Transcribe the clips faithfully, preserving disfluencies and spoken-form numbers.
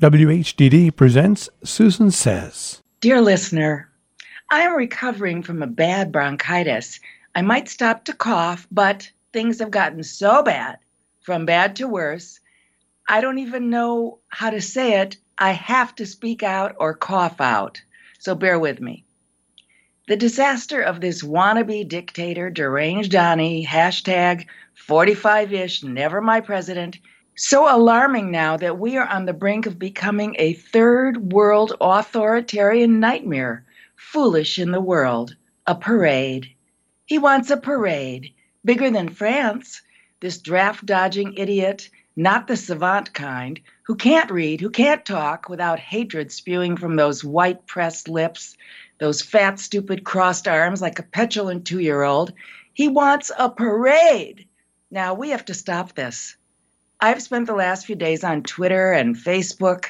W H D D presents Susan Says. Dear listener, I am recovering from a bad bronchitis. I might stop to cough, but things have gotten so bad, from bad to worse, I don't even know how to say it. I have to speak out or cough out, so bear with me. The disaster of this wannabe dictator, deranged Donnie, hashtag forty-five-ish, never my president, so alarming now that we are on the brink of becoming a third world authoritarian nightmare, foolish in the world, a parade. He wants a parade, bigger than France, this draft-dodging idiot, not the savant kind, who can't read, who can't talk without hatred spewing from those white pressed lips, those fat, stupid crossed arms like a petulant two-year-old. He wants a parade. Now, we have to stop this. I've spent the last few days on Twitter and Facebook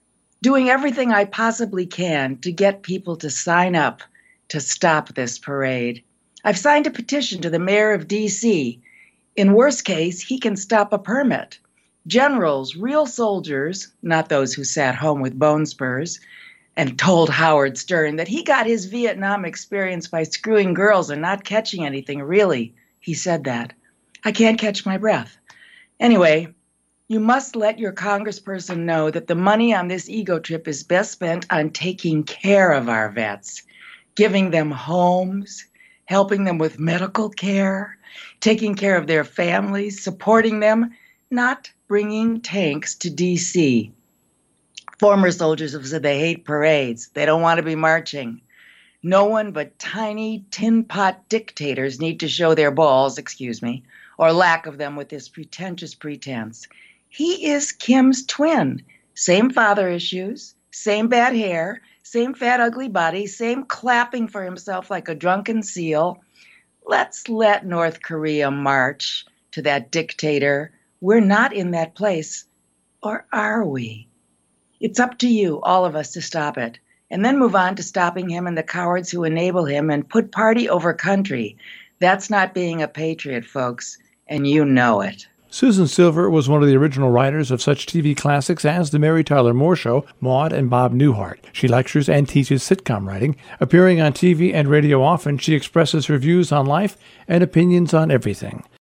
doing everything I possibly can to get people to sign up to stop this parade. I've signed a petition to the mayor of D C. In worst case, he can stop a permit. Generals, real soldiers, not those who sat home with bone spurs, and told Howard Stern that he got his Vietnam experience by screwing girls and not catching anything, really. He said that. I can't catch my breath. Anyway, you must let your congressperson know that the money on this ego trip is best spent on taking care of our vets, giving them homes, helping them with medical care, taking care of their families, supporting them, not bringing tanks to D C. Former soldiers have said they hate parades. They don't want to be marching. No one but tiny tin pot dictators need to show their balls, excuse me, or lack of them with this pretentious pretense. He is Kim's twin. Same father issues, same bad hair, same fat, ugly body, same clapping for himself like a drunken seal. Let's let North Korea march to that dictator. We're not in that place. Or are we? It's up to you, all of us, to stop it. And then move on to stopping him and the cowards who enable him and put party over country. That's not being a patriot, folks, and you know it. Susan Silver was one of the original writers of such T V classics as The Mary Tyler Moore Show, Maude, and Bob Newhart. She lectures and teaches sitcom writing. Appearing on T V and radio often, she expresses her views on life and opinions on everything.